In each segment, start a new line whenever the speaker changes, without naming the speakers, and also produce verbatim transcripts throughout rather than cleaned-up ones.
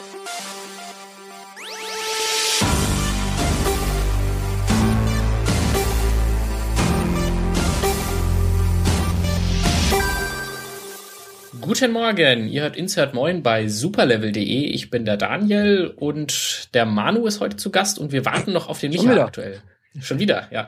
Guten Morgen, ihr hört Insert Moin bei superlevel punkt de. Ich bin der Daniel und der Manu ist heute zu Gast und wir warten noch auf den Micha aktuell. Schon wieder, ja.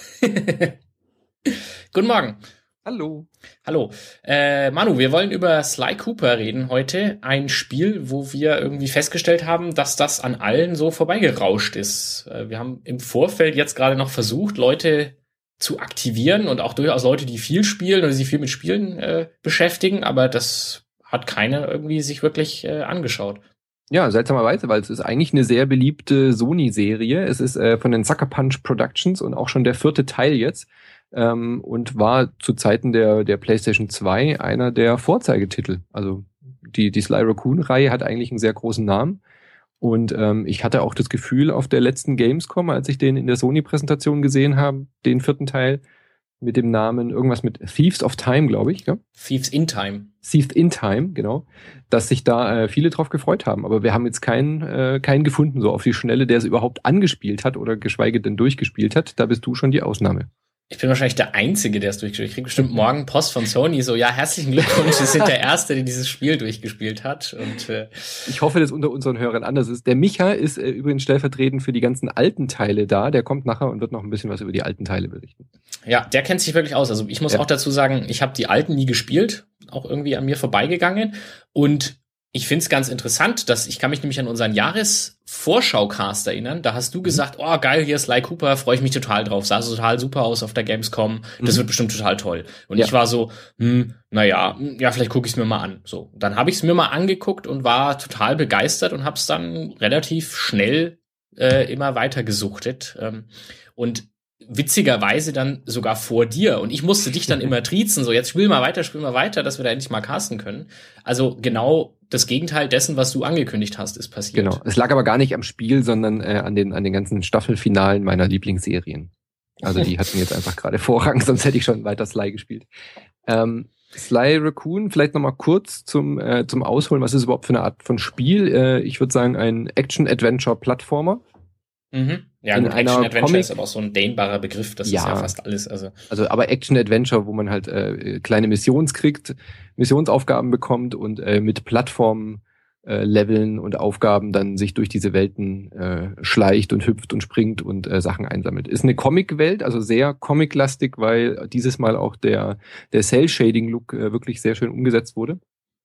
Guten Morgen.
Hallo.
Hallo. Äh, Manu, wir wollen über Sly Cooper reden heute. Ein Spiel, wo wir irgendwie festgestellt haben, dass das an allen so vorbeigerauscht ist. Äh, wir haben im Vorfeld jetzt gerade noch versucht, Leute zu aktivieren und auch durchaus Leute, die viel spielen oder sich viel mit Spielen äh, beschäftigen, aber das hat keiner irgendwie sich wirklich äh, angeschaut.
Ja, seltsamerweise, weil es ist eigentlich eine sehr beliebte Sony-Serie. Es ist äh, von den Sucker Punch Productions und auch schon der vierte Teil jetzt ähm, und war zu Zeiten der der PlayStation zwei einer der Vorzeigetitel. Also die die Sly Raccoon-Reihe hat eigentlich einen sehr großen Namen. Und ähm, ich hatte auch das Gefühl auf der letzten Gamescom, als ich den in der Sony-Präsentation gesehen habe, den vierten Teil mit dem Namen irgendwas mit Thieves of Time, glaube ich. Ja?
Thieves in Time.
Thieves in Time, genau. Dass sich da äh, viele drauf gefreut haben. Aber wir haben jetzt keinen äh, keinen gefunden, so auf die Schnelle, der es überhaupt angespielt hat oder geschweige denn durchgespielt hat. Da bist du schon die Ausnahme.
Ich bin wahrscheinlich der Einzige, der es durchgespielt hat. Ich kriege bestimmt morgen Post von Sony, so, ja, herzlichen Glückwunsch, Sie sind der Erste, der dieses Spiel durchgespielt hat. Und äh,
ich hoffe, dass unter unseren Hörern anders ist. Der Micha ist äh, übrigens stellvertretend für die ganzen alten Teile da. Der kommt nachher und wird noch ein bisschen was über die alten Teile berichten.
Ja, der kennt sich wirklich aus. Also ich muss ja. auch dazu sagen, ich habe die alten nie gespielt, auch irgendwie an mir vorbeigegangen. Und ich find's ganz interessant, dass ich kann mich nämlich an unseren Jahresvorschau-Cast erinnern. Da hast du gesagt, oh geil, hier ist Sly Cooper, freue ich mich total drauf. Sah so total super aus auf der Gamescom. Das mhm. wird bestimmt total toll. Und ja. ich war so, hm, naja, ja, vielleicht gucke ich es mir mal an. So, dann habe ich es mir mal angeguckt und war total begeistert und habe es dann relativ schnell äh, immer weiter gesuchtet. Ähm, und witzigerweise dann sogar vor dir. Und ich musste dich dann immer triezen, so jetzt spiel mal weiter, spiel mal weiter, dass wir da endlich mal casten können. Also genau das Gegenteil dessen, was du angekündigt hast, ist passiert.
Genau. Es lag aber gar nicht am Spiel, sondern äh, an den an den ganzen Staffelfinalen meiner Lieblingsserien. Also die hatten jetzt einfach gerade Vorrang, sonst hätte ich schon weiter Sly gespielt. Ähm, Sly Raccoon, vielleicht nochmal kurz zum äh, zum Ausholen. Was ist überhaupt für eine Art von Spiel? Äh, ich würde sagen, ein Action-Adventure-Plattformer.
Mhm. Ja, gut, Action-Adventure ist aber auch so ein dehnbarer Begriff, das ja, ist ja fast alles. Also,
also aber Action-Adventure, wo man halt äh, kleine Missions kriegt, Missionsaufgaben bekommt und äh, mit Plattformen, äh, Leveln und Aufgaben dann sich durch diese Welten äh, schleicht und hüpft und springt und äh, Sachen einsammelt. Ist eine Comic-Welt, also sehr comic-lastig, weil dieses Mal auch der der Cell-Shading-Look äh, wirklich sehr schön umgesetzt wurde.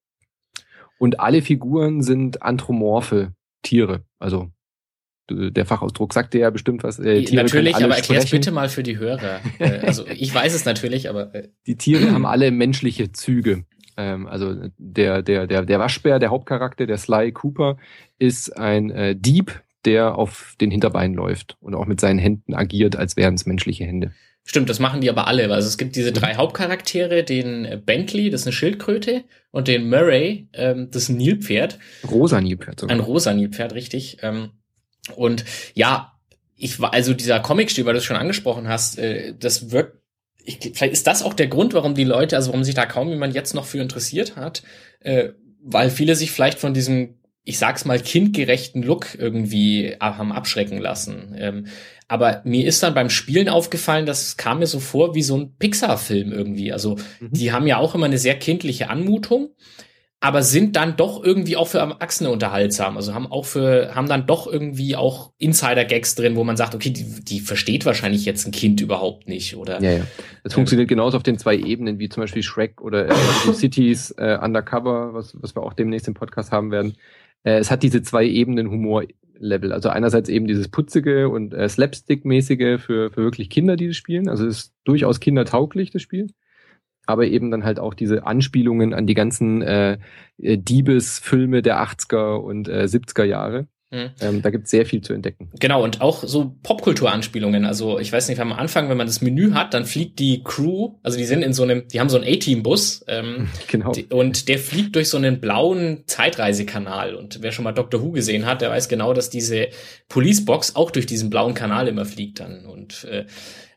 Und alle Figuren sind anthropomorphe Tiere, also der Fachausdruck sagt dir ja bestimmt was. Äh,
Tiere natürlich, aber erklär's bitte mal für die Hörer. äh, also ich weiß es natürlich, aber äh.
die Tiere haben alle menschliche Züge. Ähm, also der der der der Waschbär, der Hauptcharakter, der Sly Cooper, ist ein äh, Dieb, der auf den Hinterbeinen läuft und auch mit seinen Händen agiert, als wären es menschliche Hände.
Stimmt, das machen die aber alle. Also es gibt diese drei Hauptcharaktere, den Bentley, das ist eine Schildkröte, und den Murray, ähm, das ist ein Nilpferd.
Rosa Nilpferd sogar.
Ein rosa Nilpferd, richtig. Ähm, Und ja, ich war, also dieser Comic-Stil, weil du es schon angesprochen hast, äh, das wirkt, ich, vielleicht ist das auch der Grund, warum die Leute, also warum sich da kaum jemand jetzt noch für interessiert hat, äh, weil viele sich vielleicht von diesem, ich sag's mal, kindgerechten Look irgendwie haben abschrecken lassen. Ähm, aber mir ist dann beim Spielen aufgefallen, das kam mir so vor wie so ein Pixar-Film irgendwie. Also mhm. die haben ja auch immer eine sehr kindliche Anmutung, aber sind dann doch irgendwie auch für Erwachsene unterhaltsam. Also haben auch für, haben dann doch irgendwie auch Insider-Gags drin, wo man sagt, okay, die, die versteht wahrscheinlich jetzt ein Kind überhaupt nicht, oder?
Ja, ja. Das äh, funktioniert genauso auf den zwei Ebenen, wie zum Beispiel Shrek oder äh, Cities äh, Undercover, was, was wir auch demnächst im Podcast haben werden. Äh, es hat diese zwei Ebenen Humor-Level. Also einerseits eben dieses putzige und äh, Slapstick-mäßige für, für wirklich Kinder, die das spielen. Also es ist durchaus kindertauglich, das Spiel. Aber eben dann halt auch diese Anspielungen an die ganzen äh, Diebesfilme der achtziger und äh, siebziger Jahre. Mhm. Ähm, da gibt es sehr viel zu entdecken.
Genau, und auch so Popkultur-Anspielungen. Also ich weiß nicht, am Anfang, wenn man das Menü hat, dann fliegt die Crew, also die sind in so einem, die haben so einen A-Team-Bus ähm,
genau.
die, und der fliegt durch so einen blauen Zeitreisekanal. Und wer schon mal Doctor Who gesehen hat, der weiß genau, dass diese Police-Box auch durch diesen blauen Kanal immer fliegt dann. Und äh,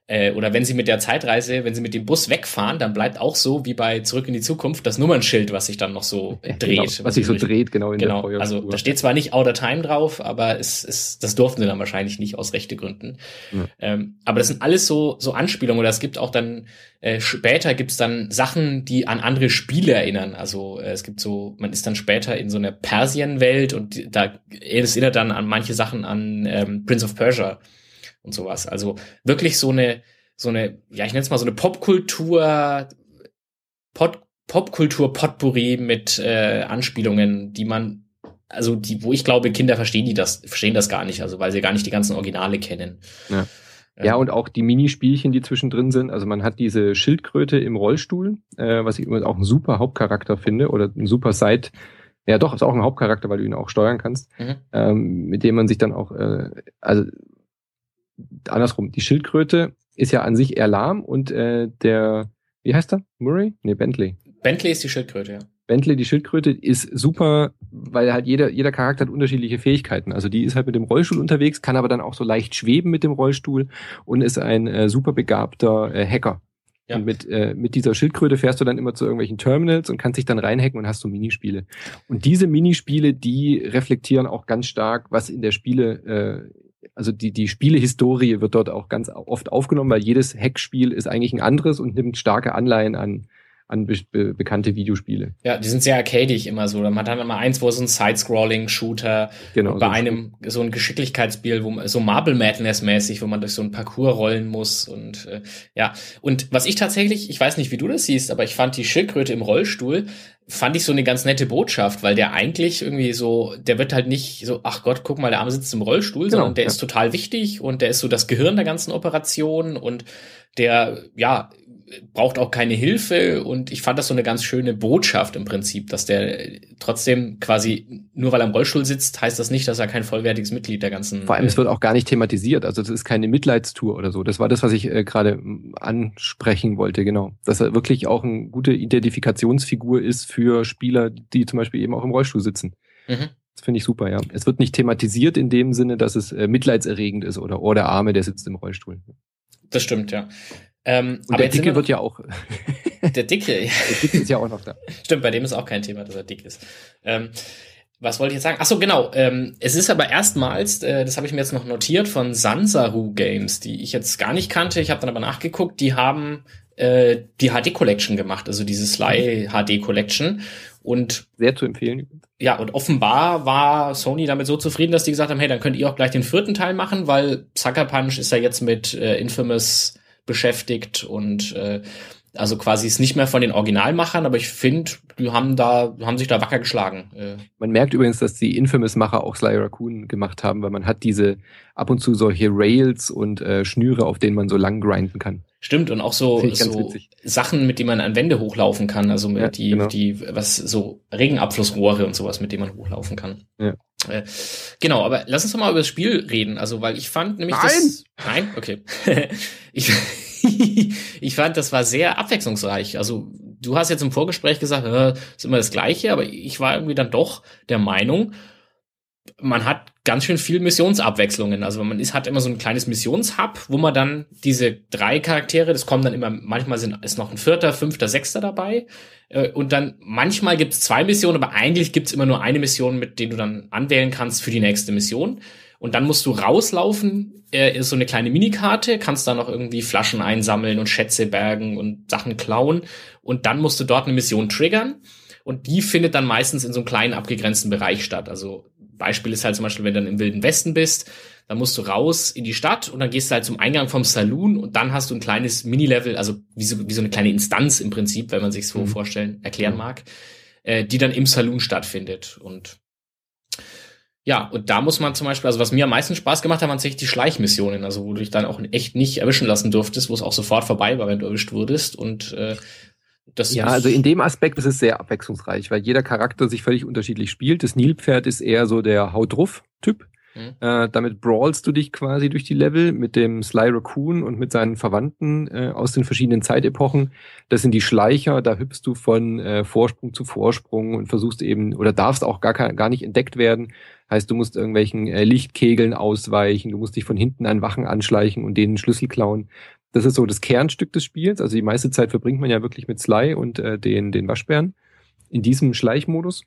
Äh, oder wenn sie mit der Zeitreise, wenn sie mit dem Bus wegfahren, dann bleibt auch so wie bei Zurück in die Zukunft das Nummernschild, was sich dann noch so dreht.
Genau, was sich so dreht, genau in
genau,
der Feuerspur.
Also da steht zwar nicht Outer Time drauf, aber es ist, das durften sie dann wahrscheinlich nicht aus Rechtegründen. Ja. Ähm, aber das sind alles so so Anspielungen. Oder es gibt auch dann äh, später gibt's dann Sachen, die an andere Spiele erinnern. Also äh, es gibt so, man ist dann später in so einer Persien-Welt und die, da es erinnert dann an manche Sachen an ähm, Prince of Persia und sowas. Also wirklich so eine, so eine, ja, ich nenne es mal so eine Popkultur, Pop, Popkultur-Potpourri mit äh, Anspielungen, die man, also die, wo ich glaube, Kinder verstehen die das, verstehen das gar nicht, also weil sie gar nicht die ganzen Originale kennen.
Ja. Ja, und auch die Minispielchen, die zwischendrin sind. Also man hat diese Schildkröte im Rollstuhl, äh, was ich immer auch ein super Hauptcharakter finde, oder ein super Side. Ja, doch, ist auch ein Hauptcharakter, weil du ihn auch steuern kannst, mhm. ähm, mit dem man sich dann auch, äh, also andersrum, die Schildkröte ist ja an sich eher lahm und äh, der, wie heißt er? Murray? Nee, Bentley.
Bentley ist die Schildkröte, ja.
Bentley, die Schildkröte, ist super, weil halt jeder jeder Charakter hat unterschiedliche Fähigkeiten. Also die ist halt mit dem Rollstuhl unterwegs, kann aber dann auch so leicht schweben mit dem Rollstuhl und ist ein äh, super begabter äh, Hacker. Ja. Und mit äh, mit dieser Schildkröte fährst du dann immer zu irgendwelchen Terminals und kannst dich dann reinhacken und hast so Minispiele. Und diese Minispiele, die reflektieren auch ganz stark, was in der Spiele äh, also die die Spielehistorie wird dort auch ganz oft aufgenommen, weil jedes Hackspiel ist eigentlich ein anderes und nimmt starke Anleihen an an be- be- bekannte Videospiele.
Ja, die sind sehr arcadig immer so. Man hat dann immer eins, wo so ein Side-Scrolling-Shooter, genau, bei so einem so ein Geschicklichkeitsspiel, wo man so Marble Madness-mäßig, wo man durch so ein Parcours rollen muss und äh, ja. Und was ich tatsächlich, ich weiß nicht, wie du das siehst, aber ich fand die Schildkröte im Rollstuhl, fand ich so eine ganz nette Botschaft, weil der eigentlich irgendwie so, der wird halt nicht so, ach Gott, guck mal, der Arme sitzt im Rollstuhl, genau, sondern der ja. ist total wichtig und der ist so das Gehirn der ganzen Operation und der, ja, braucht auch keine Hilfe und ich fand das so eine ganz schöne Botschaft im Prinzip, dass der trotzdem quasi, nur weil er im Rollstuhl sitzt, heißt das nicht, dass er kein vollwertiges Mitglied der ganzen...
Vor allem, äh, es wird auch gar nicht thematisiert, also das ist keine Mitleidstour oder so. Das war das, was ich äh, gerade ansprechen wollte, genau. Dass er wirklich auch eine gute Identifikationsfigur ist für Spieler, die zum Beispiel eben auch im Rollstuhl sitzen. Mhm. Das finde ich super, ja. Es wird nicht thematisiert in dem Sinne, dass es äh, mitleidserregend ist oder oh, der Arme, der sitzt im Rollstuhl.
Das stimmt, ja. Ähm,
und
aber
der Dicke wird ja auch...
Der Dicke, ja.
Der Dicke ist ja auch noch da.
Stimmt, bei dem ist auch kein Thema, dass er dick ist. Ähm, was wollte ich jetzt sagen? Ach so, genau. Ähm, es ist aber erstmals, äh, das habe ich mir jetzt noch notiert, von Sansaru Games, die ich jetzt gar nicht kannte. Ich habe dann aber nachgeguckt, die haben äh, die H D Collection gemacht, also diese Sly H D Collection. Und
sehr zu empfehlen.
Ja, und offenbar war Sony damit so zufrieden, dass die gesagt haben, hey, dann könnt ihr auch gleich den vierten Teil machen, weil Sucker Punch ist ja jetzt mit äh, Infamous beschäftigt und äh, also quasi ist nicht mehr von den Originalmachern, aber ich finde, die haben da haben sich da wacker geschlagen. Äh.
Man merkt übrigens, dass die Infamous-Macher auch Sly Raccoon gemacht haben, weil man hat diese ab und zu solche Rails und äh, Schnüre, auf denen man so lang grinden kann.
Stimmt, und auch so, so Sachen, mit denen man an Wände hochlaufen kann, also mit ja, die, genau. die, was, so Regenabflussrohre und sowas, mit denen man hochlaufen kann. Ja. Äh, genau, aber lass uns doch mal über das Spiel reden, also, weil ich fand nämlich
Nein!
das... Nein? Okay. ich, ich fand, das war sehr abwechslungsreich, also, du hast jetzt im Vorgespräch gesagt, äh, ist immer das Gleiche, aber ich war irgendwie dann doch der Meinung, man hat ganz schön viel Missionsabwechslungen. Also man ist, hat immer so ein kleines Missionshub, wo man dann diese drei Charaktere, das kommen dann immer, manchmal sind, ist noch ein vierter, fünfter, sechster dabei. Und dann manchmal gibt es zwei Missionen, aber eigentlich gibt es immer nur eine Mission, mit der du dann anwählen kannst für die nächste Mission. Und dann musst du rauslaufen, äh, ist so eine kleine Minikarte, kannst da noch irgendwie Flaschen einsammeln und Schätze bergen und Sachen klauen. Und dann musst du dort eine Mission triggern. Und die findet dann meistens in so einem kleinen abgegrenzten Bereich statt. Also Beispiel ist halt zum Beispiel, wenn du dann im Wilden Westen bist, dann musst du raus in die Stadt und dann gehst du halt zum Eingang vom Saloon und dann hast du ein kleines Mini-Level, also wie so, wie so eine kleine Instanz im Prinzip, wenn man sich so mhm. vorstellen, erklären mag, äh, die dann im Saloon stattfindet. Und ja, und da muss man zum Beispiel, also was mir am meisten Spaß gemacht hat, waren tatsächlich die Schleichmissionen, also wo du dich dann auch echt nicht erwischen lassen durftest, wo es auch sofort vorbei war, wenn du erwischt wurdest. Und äh, das
ja, also in dem Aspekt ist es sehr abwechslungsreich, weil jeder Charakter sich völlig unterschiedlich spielt. Das Nilpferd ist eher so der Haut drauf Typ. Mhm. Äh, damit brawlst du dich quasi durch die Level mit dem Sly Raccoon und mit seinen Verwandten äh, aus den verschiedenen Zeitepochen. Das sind die Schleicher, da hüpfst du von äh, Vorsprung zu Vorsprung und versuchst eben, oder darfst auch gar, gar nicht entdeckt werden. Heißt, du musst irgendwelchen äh, Lichtkegeln ausweichen, du musst dich von hinten an Wachen anschleichen und denen Schlüssel klauen. Das ist so das Kernstück des Spiels. Also die meiste Zeit verbringt man ja wirklich mit Sly und äh, den, den Waschbären. In diesem Schleichmodus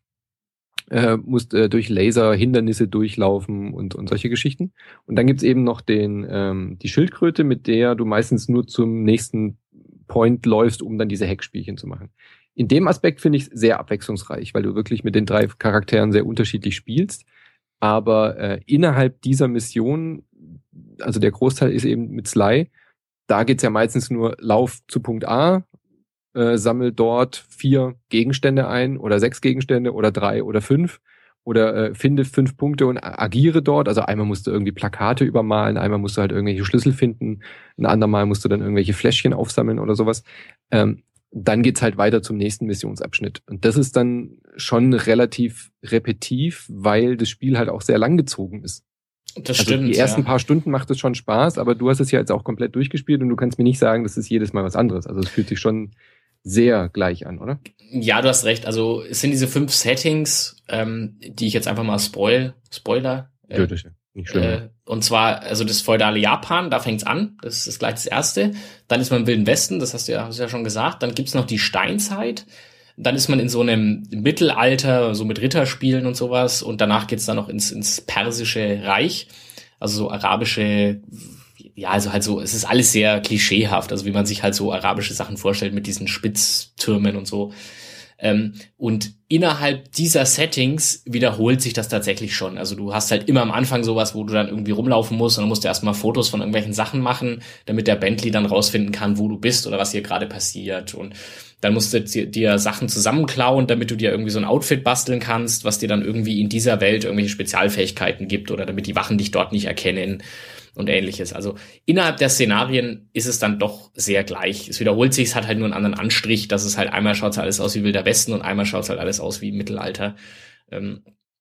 äh, musst äh, durch Laser Hindernisse durchlaufen und, und solche Geschichten. Und dann gibt's eben noch den ähm, die Schildkröte, mit der du meistens nur zum nächsten Point läufst, um dann diese Hackspielchen zu machen. In dem Aspekt finde ich es sehr abwechslungsreich, weil du wirklich mit den drei Charakteren sehr unterschiedlich spielst. Aber äh, innerhalb dieser Mission, also der Großteil ist eben mit Sly, da geht's ja meistens nur Lauf zu Punkt A, äh, sammel dort vier Gegenstände ein oder sechs Gegenstände oder drei oder fünf oder äh, finde fünf Punkte und agiere dort. Also einmal musst du irgendwie Plakate übermalen, einmal musst du halt irgendwelche Schlüssel finden, ein andermal musst du dann irgendwelche Fläschchen aufsammeln oder sowas. Ähm, dann geht's halt weiter zum nächsten Missionsabschnitt. Und das ist dann schon relativ repetitiv, weil das Spiel halt auch sehr langgezogen ist.
Das
also
stimmt.
Die ersten
ja.
paar Stunden macht es schon Spaß, aber du hast es ja jetzt auch komplett durchgespielt und du kannst mir nicht sagen, das ist jedes Mal was anderes. Also es fühlt sich schon sehr gleich an, oder?
Ja, du hast recht. Also es sind diese fünf Settings, ähm, die ich jetzt einfach mal spoil, Spoiler. Äh,
ja, das ist nicht schlimm.
Äh, und zwar, also das feudale Japan, da fängt's an. Das ist gleich das Erste. Dann ist man im Wilden Westen, das hast du ja, hast du ja schon gesagt. Dann gibt's noch die Steinzeit. Dann ist man in so einem Mittelalter, so mit Ritterspielen und sowas. Und danach geht's dann noch ins, ins Persische Reich. Also so arabische, ja, also halt so, es ist alles sehr klischeehaft. Also wie man sich halt so arabische Sachen vorstellt mit diesen Spitztürmen und so. Ähm, und innerhalb dieser Settings wiederholt sich das tatsächlich schon. Also du hast halt immer am Anfang sowas, wo du dann irgendwie rumlaufen musst und dann musst du erstmal Fotos von irgendwelchen Sachen machen, damit der Bentley dann rausfinden kann, wo du bist oder was hier gerade passiert. Und dann musst du dir Sachen zusammenklauen, damit du dir irgendwie so ein Outfit basteln kannst, was dir dann irgendwie in dieser Welt irgendwelche Spezialfähigkeiten gibt oder damit die Wachen dich dort nicht erkennen und ähnliches. Also innerhalb der Szenarien ist es dann doch sehr gleich. Es wiederholt sich, es hat halt nur einen anderen Anstrich, dass es halt einmal schaut alles aus wie Wilder Westen und einmal schaut halt alles aus wie Mittelalter. Ähm,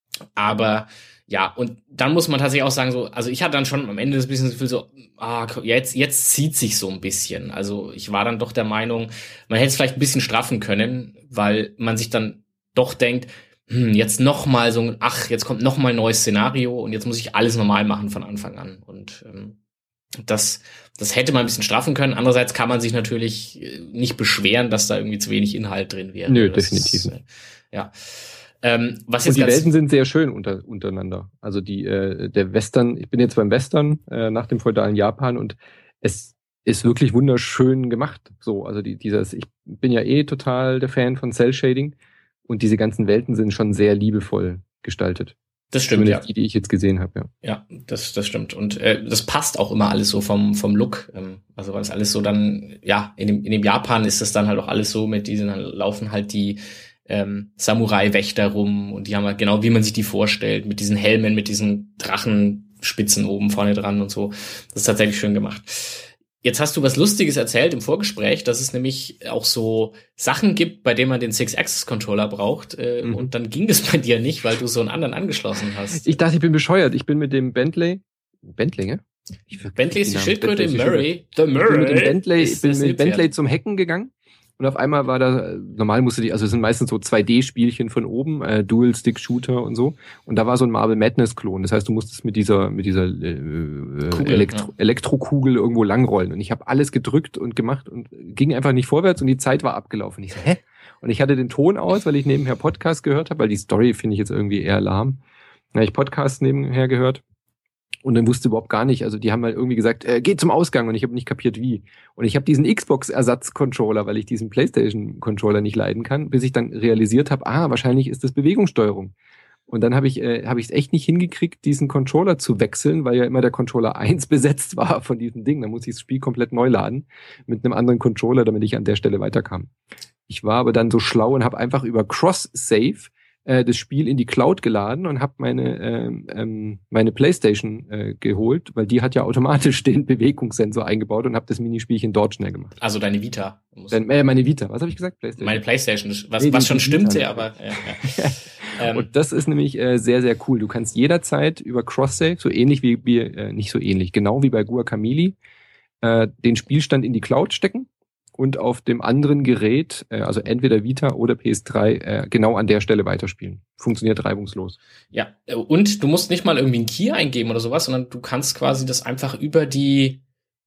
aber ja, und dann muss man tatsächlich auch sagen, so, also ich hatte dann schon am Ende das bisschen das Gefühl so, ah, jetzt, jetzt zieht sich so ein bisschen. Also ich war dann doch der Meinung, man hätte es vielleicht ein bisschen straffen können, weil man sich dann doch denkt, hm, jetzt noch mal so, ach, jetzt kommt noch mal ein neues Szenario und jetzt muss ich alles normal machen von Anfang an. Und ähm, das, das hätte man ein bisschen straffen können. Andererseits kann man sich natürlich nicht beschweren, dass da irgendwie zu wenig Inhalt drin wäre.
Nö,
das
definitiv
ist,
nicht.
Ja. Ähm, was
und
jetzt
die
ganz
Welten sind sehr schön unter, untereinander. Also die äh, der Western, ich bin jetzt beim Western äh, nach dem feudalen Japan und es ist wirklich wunderschön gemacht. So, also die, dieses, ich bin ja eh total der Fan von Cell Shading und diese ganzen Welten sind schon sehr liebevoll gestaltet.
Das stimmt,
Zumindest
ja.
Die, die ich jetzt gesehen habe, ja.
Ja, das, das stimmt. Und äh, das passt auch immer alles so vom vom Look. Ähm, also weil es alles so dann, ja, in dem in dem Japan ist das dann halt auch alles so mit diesen, dann laufen halt die ähm, Samurai-Wächter rum und die haben halt genau, wie man sich die vorstellt, mit diesen Helmen, mit diesen Drachenspitzen oben vorne dran und so. Das ist tatsächlich schön gemacht. Jetzt hast du was Lustiges erzählt im Vorgespräch, dass es nämlich auch so Sachen gibt, bei denen man den Six-Axis-Controller braucht. Äh, mhm. Und dann ging das bei dir nicht, weil du so einen anderen angeschlossen hast.
Ich dachte, ich bin bescheuert. Ich bin mit dem Bentley. Bentley, ne?
Bentley ist die Schildkröte im Murray.
The Murray. Ich bin mit dem Bentley, ich bin mit Bentley zum Hacken gegangen. Und auf einmal war da, normal musste die, also es sind meistens so zwei D-Spielchen von oben, äh, Dual-Stick-Shooter und so. Und da war so ein Marble Madness-Klon. Das heißt, du musstest mit dieser, mit dieser äh, Kugel, Elektro- ja. Elektrokugel irgendwo langrollen. Und ich habe alles gedrückt und gemacht und ging einfach nicht vorwärts und die Zeit war abgelaufen. Ich so, hä? Und ich hatte den Ton aus, weil ich nebenher Podcast gehört habe, weil die Story finde ich jetzt irgendwie eher lahm. Da habe ich Podcast nebenher gehört. Und dann wusste überhaupt gar nicht, also die haben halt irgendwie gesagt, äh, geh zum Ausgang und ich habe nicht kapiert wie. Und ich habe diesen Xbox-Ersatz-Controller, weil ich diesen PlayStation-Controller nicht leiden kann, bis ich dann realisiert habe, ah, wahrscheinlich ist das Bewegungssteuerung. Und dann habe ich äh, habe ich es echt nicht hingekriegt, diesen Controller zu wechseln, weil ja immer der Controller eins besetzt war von diesem Ding. Da muss ich das Spiel komplett neu laden mit einem anderen Controller, damit ich an der Stelle weiterkam. Ich war aber dann so schlau und habe einfach über Cross-Save das Spiel in die Cloud geladen und habe meine ähm, ähm, meine PlayStation äh, geholt, weil die hat ja automatisch den Bewegungssensor eingebaut und habe das Minispielchen dort schnell gemacht.
Also deine Vita.
Dann, äh, meine Vita, was habe ich gesagt? PlayStation.
Meine PlayStation, was,
nee,
was schon stimmte,
Vita.
aber ja, ja. ähm.
Und das ist nämlich äh, sehr, sehr cool. Du kannst jederzeit über Cross-Save, so ähnlich wie, wie äh, nicht so ähnlich, genau wie bei Guacamelee, äh, den Spielstand in die Cloud stecken und auf dem anderen Gerät, äh, also entweder Vita oder P S drei, äh, genau an der Stelle weiterspielen. Funktioniert reibungslos.
Ja, und du musst nicht mal irgendwie einen Key eingeben oder sowas, sondern du kannst quasi das einfach über die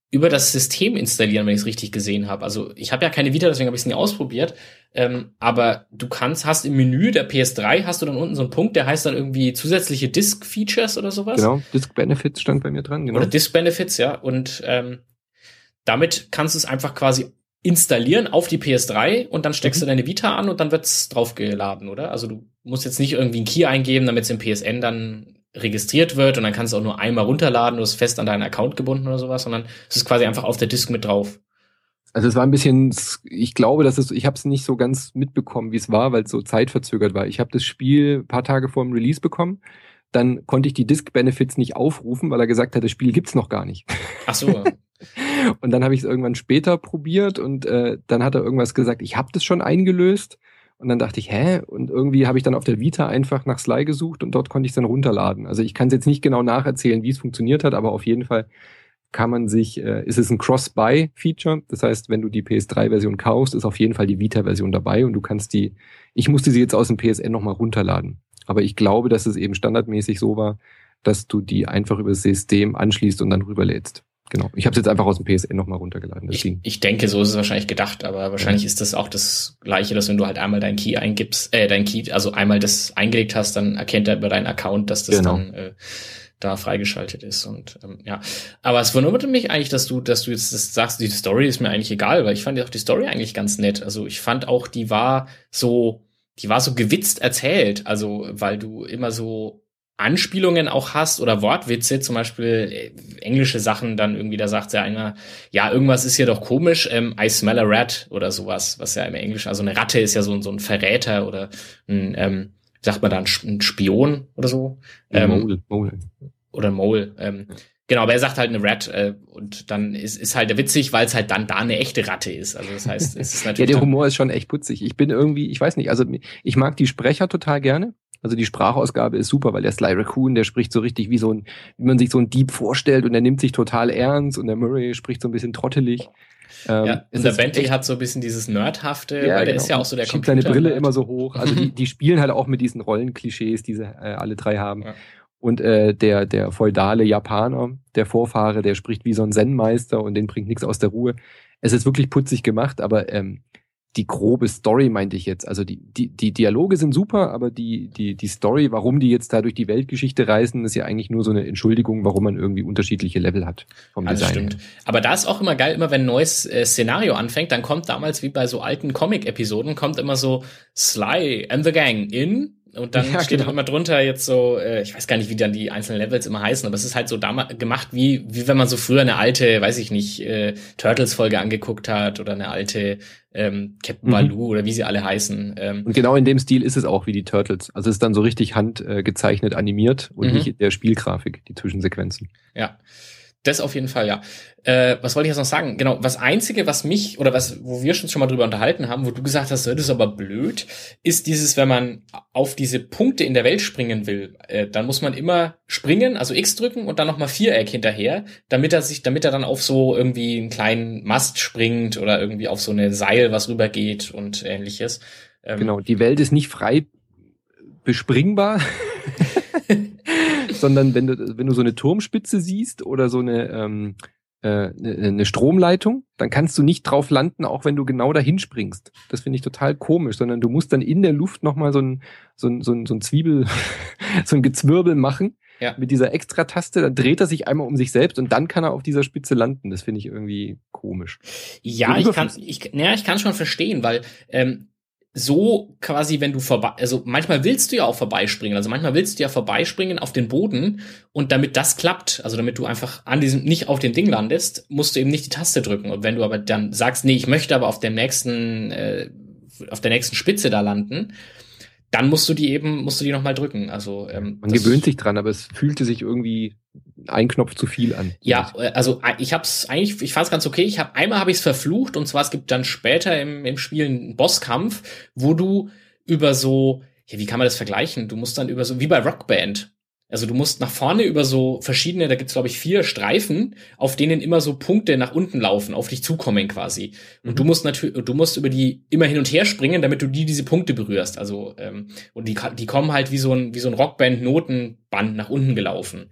über das System installieren, wenn ich es richtig gesehen habe. Also ich habe ja keine Vita, deswegen habe ich es nie ausprobiert. Ähm, aber du kannst, hast im Menü der P S drei hast du dann unten so einen Punkt, der heißt dann irgendwie zusätzliche Disk-Features oder sowas.
Genau, Disk-Benefits stand bei mir dran. Genau.
Oder Disk-Benefits, ja. Und ähm, damit kannst du es einfach quasi installieren auf die P S drei und dann steckst mhm. du deine Vita an und dann wird's draufgeladen, oder? Also du musst jetzt nicht irgendwie einen Key eingeben, damit es im P S N dann registriert wird und dann kannst du auch nur einmal runterladen, du ist fest an deinen Account gebunden oder sowas, sondern es ist quasi einfach auf der Disk mit drauf.
Also es war ein bisschen, ich glaube, dass es, ich habe es nicht so ganz mitbekommen, wie es war, weil es so zeitverzögert war. Ich habe das Spiel ein paar Tage vor dem Release bekommen, dann konnte ich die Disk-Benefits nicht aufrufen, weil er gesagt hat, das Spiel gibt's noch gar nicht.
Ach so.
Und dann habe ich es irgendwann später probiert und äh, dann hat er irgendwas gesagt, ich habe das schon eingelöst. Und dann dachte ich, hä? Und irgendwie habe ich dann auf der Vita einfach nach Sly gesucht und dort konnte ich es dann runterladen. Also ich kann es jetzt nicht genau nacherzählen, wie es funktioniert hat, aber auf jeden Fall kann man sich, äh, ist es ein Cross-Buy-Feature. Das heißt, wenn du die P S drei Version kaufst, ist auf jeden Fall die Vita-Version dabei und du kannst die, ich musste sie jetzt aus dem P S N nochmal runterladen. Aber ich glaube, dass es eben standardmäßig so war, dass du die einfach über das System anschließt und dann rüberlädst. Genau. Ich habe es jetzt einfach aus dem P S N nochmal runtergeladen.
Ich, ich denke, so ist es wahrscheinlich gedacht, aber wahrscheinlich ja. ist das auch das Gleiche, dass wenn du halt einmal deinen Key eingibst, äh, dein Key, also einmal das eingelegt hast, dann erkennt er über deinen Account, dass das genau. dann äh, da freigeschaltet ist und ähm, ja. Aber es wunderte mich eigentlich, dass du, dass du jetzt das sagst, die Story ist mir eigentlich egal, weil ich fand ja auch die Story eigentlich ganz nett. Also ich fand auch, die war so, die war so gewitzt erzählt, also weil du immer so Anspielungen auch hast oder Wortwitze, zum Beispiel äh, englische Sachen, dann irgendwie, da sagt ja einer, ja, irgendwas ist hier doch komisch, ähm, I smell a rat oder sowas, was ja im Englischen, also eine Ratte ist ja so, so ein Verräter oder ein, ähm, sagt man da, ein Spion oder so? Ähm,
Mole, Mole.
Oder Mole, ähm, genau, aber er sagt halt eine Rat äh, und dann ist ist halt witzig, weil es halt dann da eine echte Ratte ist. Also das heißt, es ist natürlich...
ja, der Humor ist schon echt putzig. Ich bin irgendwie, ich weiß nicht, also ich mag die Sprecher total gerne. Also die Sprachausgabe ist super, weil der Sly Raccoon, der spricht so richtig wie so ein, wie man sich so einen Dieb vorstellt und der nimmt sich total ernst und der Murray spricht so ein bisschen trottelig.
Ähm, ja, und der Bentley hat so ein bisschen dieses Nerdhafte,
ja,
weil der
genau.
ist ja auch so der
Schiebt seine Brille
Nerd.
immer so hoch. Also die, die spielen halt auch mit diesen Rollenklischees, die sie äh, alle drei haben. Ja. Und äh, der der feudale Japaner, der Vorfahre, der spricht wie so ein Zen-Meister und den bringt nichts aus der Ruhe. Es ist wirklich putzig gemacht, aber ähm, die grobe Story meinte ich jetzt. Also die die die Dialoge sind super, aber die die die Story, warum die jetzt da durch die Weltgeschichte reisen, ist ja eigentlich nur so eine Entschuldigung, warum man irgendwie unterschiedliche Level hat vom
also
Design.
Stimmt. Aber da ist auch immer geil, immer wenn ein neues äh, Szenario anfängt, dann kommt damals wie bei so alten Comic-Episoden, kommt immer so Sly and the Gang in und dann ja, steht genau. immer drunter jetzt so, äh, ich weiß gar nicht, wie dann die einzelnen Levels immer heißen, aber es ist halt so damals gemacht, wie wie wenn man so früher eine alte, weiß ich nicht, äh, Turtles-Folge angeguckt hat oder eine alte ähm, Captain mhm. Baloo oder wie sie alle heißen. Ähm.
Und genau in dem Stil ist es auch wie die Turtles. Also es ist dann so richtig handgezeichnet, äh, animiert und mhm. nicht in der Spielgrafik, die Zwischensequenzen.
Ja. Das auf jeden Fall, ja. Äh, was wollte ich jetzt noch sagen? Genau, was Einzige, was mich, oder was, wo wir schon schon mal drüber unterhalten haben, wo du gesagt hast, das ist aber blöd, ist dieses, wenn man auf diese Punkte in der Welt springen will, äh, dann muss man immer springen, also X drücken und dann nochmal Viereck hinterher, damit er sich, damit er dann auf so irgendwie einen kleinen Mast springt oder irgendwie auf so eine Seil, was rübergeht und ähnliches.
Ähm, genau, die Welt ist nicht frei bespringbar. Sondern wenn du, wenn du so eine Turmspitze siehst oder so eine, ähm, äh, eine, eine Stromleitung, dann kannst du nicht drauf landen, auch wenn du genau dahin springst. Das finde ich total komisch, sondern du musst dann in der Luft nochmal so ein, so ein, so ein, so ein Zwiebel, so ein Gezwirbel machen. Ja. Mit dieser Extra-Taste, dann dreht er sich einmal um sich selbst und dann kann er auf dieser Spitze landen. Das finde ich irgendwie komisch.
Ja, ich kann, ich, naja, ich kann schon verstehen, weil, ähm, so quasi, wenn du vorbei, also manchmal willst du ja auch vorbeispringen, also manchmal willst du ja vorbeispringen auf den Boden und damit das klappt, also damit du einfach an diesem, nicht auf dem Ding landest, musst du eben nicht die Taste drücken und wenn du aber dann sagst, nee, ich möchte aber auf dem nächsten, äh, auf der nächsten Spitze da landen, dann musst du die eben, musst du die nochmal drücken, also, ähm,
man gewöhnt sich dran, aber es fühlte sich irgendwie ein Knopf zu viel an.
Ja, also ich hab's eigentlich, ich fand's ganz okay. Ich hab einmal habe ich's verflucht und zwar es gibt dann später im im Spiel einen Bosskampf, wo du über so, ja, wie kann man das vergleichen? Du musst dann über so wie bei Rockband. Also du musst nach vorne über so verschiedene, da gibt's glaube ich vier Streifen, auf denen immer so Punkte nach unten laufen, auf dich zukommen quasi. Und mhm. du musst natürlich, du musst über die immer hin und her springen, damit du die diese Punkte berührst. Also ähm, und die die kommen halt wie so ein wie so ein Rockband Notenband nach unten gelaufen.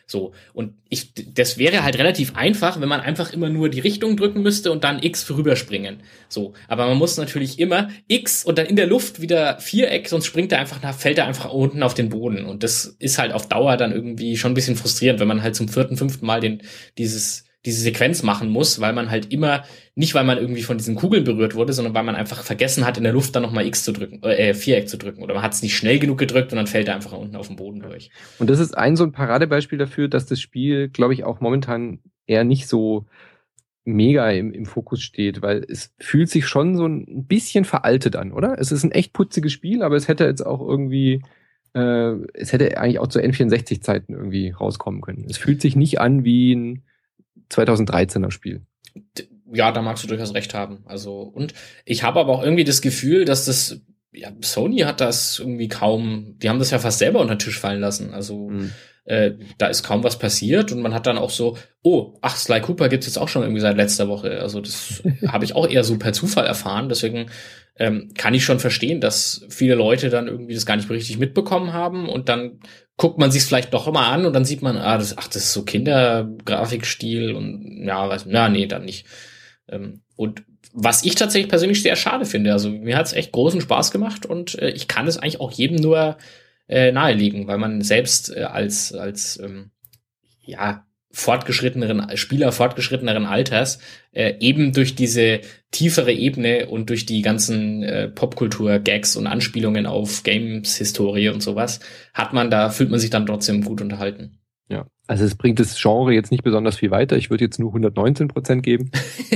So. Und ich, das wäre halt relativ einfach, wenn man einfach immer nur die Richtung drücken müsste und dann X für rüberspringen. So. Aber man muss natürlich immer X und dann in der Luft wieder Viereck, sonst springt er einfach nach, fällt er einfach unten auf den Boden. Und das ist halt auf Dauer dann irgendwie schon ein bisschen frustrierend, wenn man halt zum vierten, fünften Mal den, dieses, diese Sequenz machen muss, weil man halt immer, nicht weil man irgendwie von diesen Kugeln berührt wurde, sondern weil man einfach vergessen hat, in der Luft dann nochmal X zu drücken, äh, Viereck zu drücken. Oder man hat es nicht schnell genug gedrückt und dann fällt er einfach unten auf den Boden durch.
Und das ist ein so ein Paradebeispiel dafür, dass das Spiel, glaube ich, auch momentan eher nicht so mega im, im Fokus steht, weil es fühlt sich schon so ein bisschen veraltet an, oder? Es ist ein echt putziges Spiel, aber es hätte jetzt auch irgendwie, äh, es hätte eigentlich auch zu N vierundsechzig Zeiten irgendwie rauskommen können. Es fühlt sich nicht an wie ein zweitausenddreizehner Spiel.
Ja, da magst du durchaus recht haben. Also, und ich habe aber auch irgendwie das Gefühl, dass das, ja, Sony hat das irgendwie kaum, die haben das ja fast selber unter den Tisch fallen lassen. Also, mhm. äh, da ist kaum was passiert und man hat dann auch so, oh, ach, Sly Cooper gibt's jetzt auch schon irgendwie seit letzter Woche. Also, das habe ich auch eher so per Zufall erfahren. Deswegen ähm, kann ich schon verstehen, dass viele Leute dann irgendwie das gar nicht mehr richtig mitbekommen haben und dann guckt man sich's vielleicht doch immer an und dann sieht man, ah, das, ach, das ist so Kindergrafikstil und ja, weiß, ja, nee, dann nicht. Ähm, und was ich tatsächlich persönlich sehr schade finde, also mir hat's echt großen Spaß gemacht und äh, ich kann es eigentlich auch jedem nur äh, nahelegen, weil man selbst äh, als als ähm, ja fortgeschritteneren Spieler fortgeschritteneren Alters äh, eben durch diese tiefere Ebene und durch die ganzen äh, Popkultur-Gags und Anspielungen auf Games-Historie und sowas hat man da fühlt man sich dann trotzdem gut unterhalten.
Ja, also es bringt das Genre jetzt nicht besonders viel weiter. Ich würde jetzt nur hundertneunzehn Prozent geben.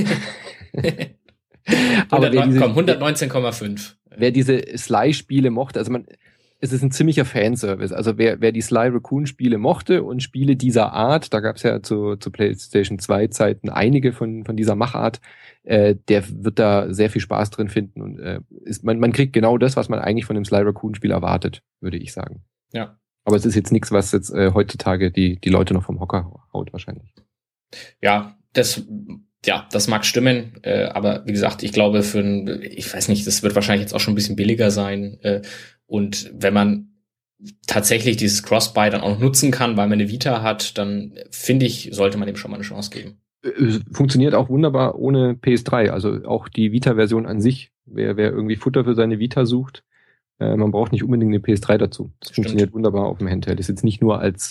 Aber wer diese, komm, hundertneunzehn Komma fünf.
Wer diese Sly-Spiele mochte, also man, es ist ein ziemlicher Fanservice. Also wer, wer die Sly Raccoon-Spiele mochte und Spiele dieser Art, da gab es ja zu, zu PlayStation zwei Zeiten einige von, von dieser Machart, äh, der wird da sehr viel Spaß drin finden und äh, ist, man, man kriegt genau das, was man eigentlich von dem Sly Raccoon-Spiel erwartet, würde ich sagen.
Ja.
Aber es ist jetzt nichts, was jetzt äh, heutzutage die, die Leute noch vom Hocker haut wahrscheinlich.
Ja, das, ja, das mag stimmen, äh, aber wie gesagt, ich glaube für ein, ich weiß nicht, das wird wahrscheinlich jetzt auch schon ein bisschen billiger sein äh, und wenn man tatsächlich dieses Cross-Buy dann auch noch nutzen kann, weil man eine Vita hat, dann finde ich, sollte man dem schon mal eine Chance geben.
Funktioniert auch wunderbar ohne P S drei, also auch die Vita-Version an sich, wer, wer irgendwie Futter für seine Vita sucht, äh, man braucht nicht unbedingt eine P S drei dazu. Das Stimmt. Funktioniert wunderbar auf dem Handheld. Das ist jetzt nicht nur als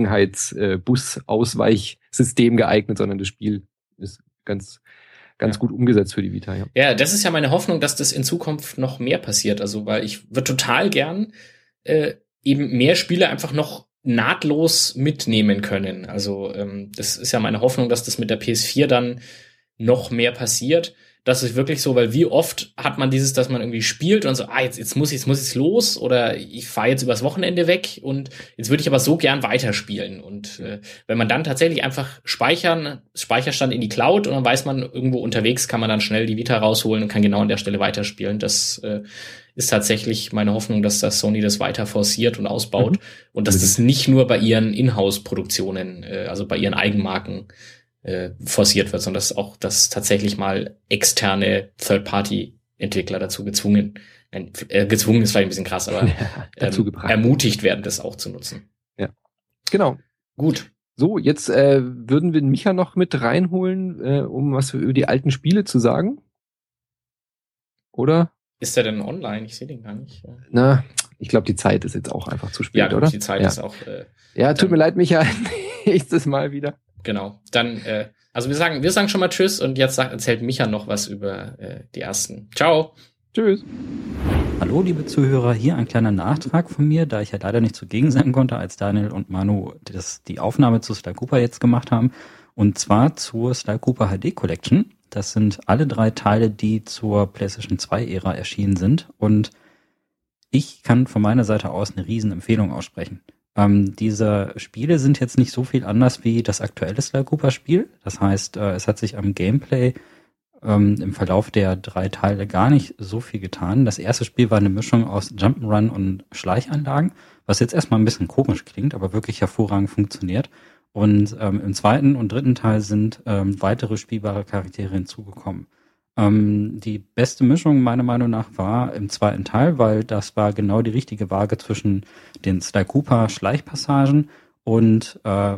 Verlegenheits-Bus-Ausweichsystem äh, geeignet, sondern das Spiel ist ganz ganz ja. gut umgesetzt für die Vita. Ja.
ja, das ist ja meine Hoffnung, dass das in Zukunft noch mehr passiert. Also, weil ich würde total gern äh, eben mehr Spiele einfach noch nahtlos mitnehmen können. Also ähm, das ist ja meine Hoffnung, dass das mit der P S vier dann noch mehr passiert. Das ist wirklich so, weil wie oft hat man dieses, dass man irgendwie spielt und so, ah, jetzt, jetzt muss ich, jetzt muss ich los oder ich fahre jetzt übers Wochenende weg und jetzt würde ich aber so gern weiterspielen. Und äh, wenn man dann tatsächlich einfach speichern, Speicherstand in die Cloud und dann weiß man, irgendwo unterwegs kann man dann schnell die Vita rausholen und kann genau an der Stelle weiterspielen. Das äh, ist tatsächlich meine Hoffnung, dass das Sony das weiter forciert und ausbaut mhm. und dass das nicht nur bei ihren Inhouse-Produktionen, äh, also bei ihren Eigenmarken äh, forciert wird, sondern dass auch dass tatsächlich mal externe Third-Party-Entwickler dazu gezwungen, äh, gezwungen ist vielleicht ein bisschen krass, aber
ja,
ähm, ermutigt werden, das auch zu nutzen.
Ja, genau.
Gut.
So, jetzt äh, würden wir Micha noch mit reinholen, äh, um was über die alten Spiele zu sagen. Oder?
Ist der denn online? Ich sehe den gar nicht.
Na, ich glaube, die Zeit ist jetzt auch einfach zu spät,
ja, gut,
oder?
Die Zeit
ja.
ist auch. Äh,
ja, tut mir leid, Micha. Nächstes Mal wieder.
Genau. Dann, äh, also wir sagen, wir sagen schon mal Tschüss und jetzt sagt, erzählt Micha noch was über äh, die ersten. Ciao.
Tschüss.
Hallo, liebe Zuhörer. Hier ein kleiner Nachtrag von mir, da ich ja leider nicht zugegen sein konnte, als Daniel und Manu das, die Aufnahme zu Sly Cooper jetzt gemacht haben. Und zwar zur Sly Cooper H D Collection. Das sind alle drei Teile, die zur PlayStation zwei Ära erschienen sind. Und ich kann von meiner Seite aus eine riesen Empfehlung aussprechen. Ähm, diese Spiele sind jetzt nicht so viel anders wie das aktuelle Sly Cooper Spiel. Das heißt, äh, es hat sich am Gameplay ähm, im Verlauf der drei Teile gar nicht so viel getan. Das erste Spiel war eine Mischung aus Jump'n'Run und Schleichanlagen, was jetzt erstmal ein bisschen komisch klingt, aber wirklich hervorragend funktioniert. Und ähm, im zweiten und dritten Teil sind ähm, weitere spielbare Charaktere hinzugekommen. Ähm, die beste Mischung meiner Meinung nach war im zweiten Teil, weil das war genau die richtige Waage zwischen den Sly Cooper Schleichpassagen und äh,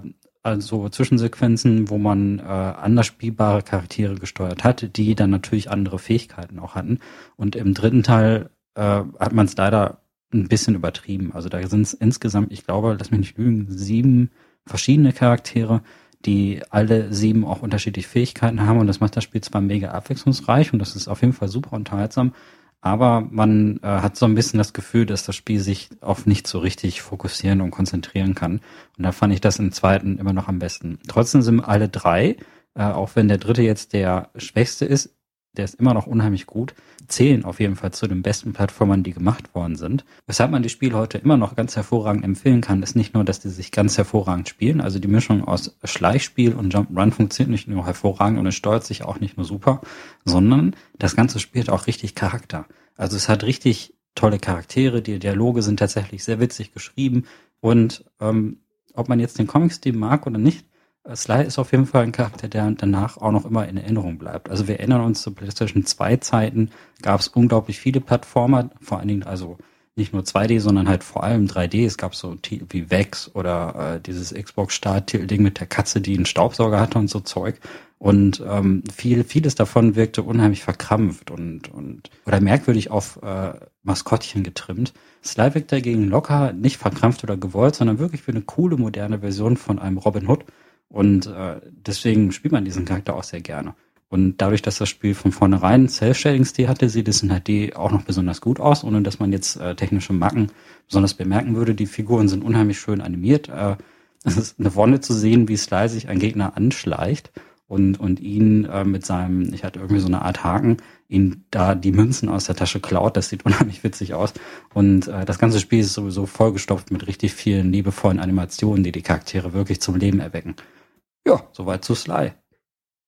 also Zwischensequenzen, wo man äh, anders spielbare Charaktere gesteuert hat, die dann natürlich andere Fähigkeiten auch hatten. Und im dritten Teil äh, hat man es leider ein bisschen übertrieben. Also da sind es insgesamt, ich glaube, lass mich nicht lügen, sieben verschiedene Charaktere, die alle sieben auch unterschiedliche Fähigkeiten haben. Und das macht das Spiel zwar mega abwechslungsreich und das ist auf jeden Fall super unterhaltsam, aber man äh, hat so ein bisschen das Gefühl, dass das Spiel sich auf nicht so richtig fokussieren und konzentrieren kann. Und da fand ich das im zweiten immer noch am besten. Trotzdem sind alle drei, äh, auch wenn der dritte jetzt der schwächste ist, der ist immer noch unheimlich gut, zählen auf jeden Fall zu den besten Plattformern, die gemacht worden sind. Weshalb man die Spiele heute immer noch ganz hervorragend empfehlen kann, ist nicht nur, dass die sich ganz hervorragend spielen, also die Mischung aus Schleichspiel und Jump'n'Run funktioniert nicht nur hervorragend und es steuert sich auch nicht nur super, sondern das Ganze spielt auch richtig Charakter. Also es hat richtig tolle Charaktere, die Dialoge sind tatsächlich sehr witzig geschrieben und ähm, ob man jetzt den Comic-Stil mag oder nicht, Sly ist auf jeden Fall ein Charakter, der danach auch noch immer in Erinnerung bleibt. Also wir erinnern uns zu PlayStation zwei Zeiten, gab es unglaublich viele Plattformer, vor allen Dingen also nicht nur zwei D, sondern halt vor allem drei D. Es gab so Titel wie Vex oder äh, dieses Xbox-Start-Titelding mit der Katze, die einen Staubsauger hatte und so Zeug. Und ähm, viel, vieles davon wirkte unheimlich verkrampft und und oder merkwürdig auf äh, Maskottchen getrimmt. Sly wirkt dagegen locker, nicht verkrampft oder gewollt, sondern wirklich für eine coole, moderne Version von einem Robin Hood. Und äh, deswegen spielt man diesen Charakter auch sehr gerne. Und dadurch, dass das Spiel von vornherein einen Cell-Shading-Stil hatte, sieht es in H D auch noch besonders gut aus, ohne dass man jetzt äh, technische Macken besonders bemerken würde. Die Figuren sind unheimlich schön animiert. Äh, es ist eine Wonne zu sehen, wie Sly sich ein Gegner anschleicht und und ihn äh, mit seinem, ich hatte irgendwie so eine Art Haken, ihn da die Münzen aus der Tasche klaut. Das sieht unheimlich witzig aus. Und äh, das ganze Spiel ist sowieso vollgestopft mit richtig vielen liebevollen Animationen, die die Charaktere wirklich zum Leben erwecken. Ja, soweit zu Sly.